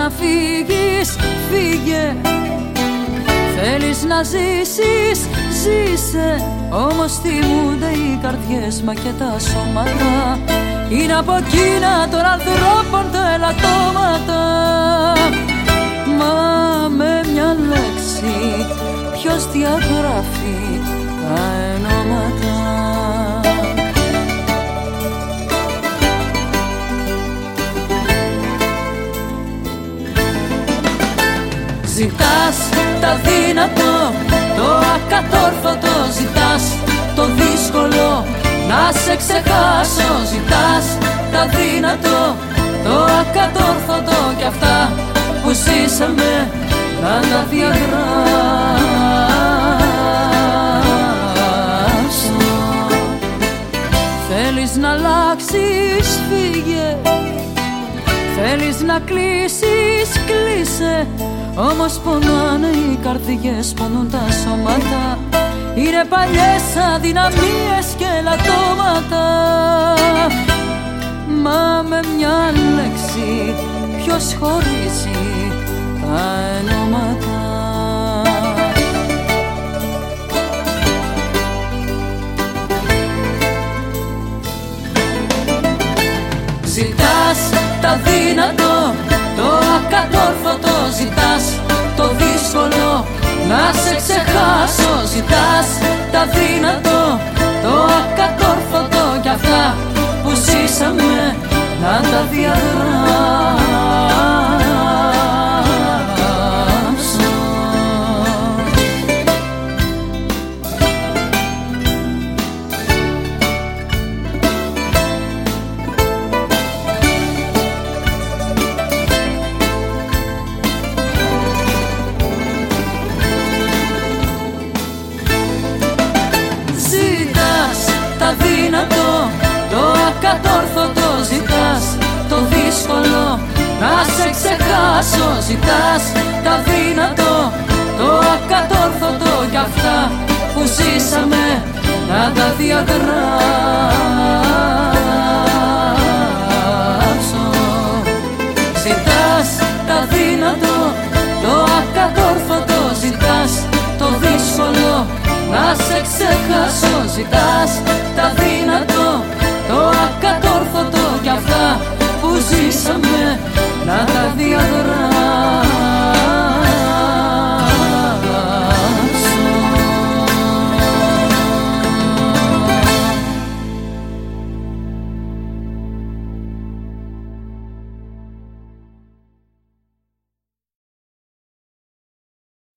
να φύγεις, φύγε. Θέλεις να ζήσεις, ζήσε. Όμως θυμούνται οι καρδιές μα και τα σώματα είναι από εκείνα των ανθρώπων τα ελαττώματα. Μα με μια λέξη ποιος διαγράφει τα ενώματα. Ζητάς τα δύνατο, το ακατόρθωτο. Ζητάς το δύσκολο, να σε ξεχάσω. Ζητάς τα δύνατο, το ακατόρθωτο. Κι αυτά που ζήσαμε να τα διαγράψω. Θέλεις να αλλάξεις, φύγε. Θέλεις να κλείσεις, κλείσε. Όμως πονάνε οι καρδιές, πονούν τα σώματα. Είναι παλιές αδυναμίες και ελαττώματα. Μα με μια λέξη ποιος χωρίζει τα ενώματα. Ζητάς τα δύνατο, το ακατόρθωτο. Ζητάς το δύσκολο, να σε ξεχάσω. Ζητάς τα δύνατο, το ακατόρθωτο. Κι αυτά που ζήσαμε να τα διαγράψω. Το ακατόρθωτο. Ζητάς το δύσκολο, να σε ξεχάσω. Ζητάς τα δύνατο, το ακατόρθωτο. Κι αυτά που ζήσαμε να τα διαγράψω.